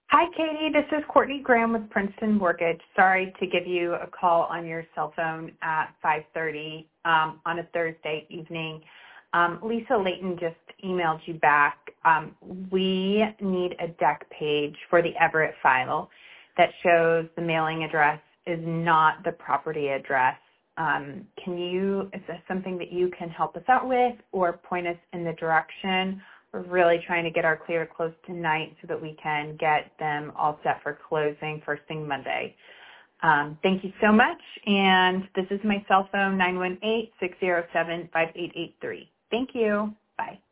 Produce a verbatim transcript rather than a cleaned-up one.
Hi, Katie. This is Courtney Graham with Princeton Mortgage. Sorry to give you a call on your cell phone at five thirty um, on a Thursday evening. Um, Lisa Layton just emailed you back. Um, we need a deck page for the Everett file that shows the mailing address is not the property address. Um, can you, is this something that you can help us out with or point us in the direction? We're really trying to get our clear close tonight so that we can get them all set for closing first thing Monday. Um, thank you so much. And this is my cell phone, nine one eight, six zero seven, five eight eight three. Thank you. Bye.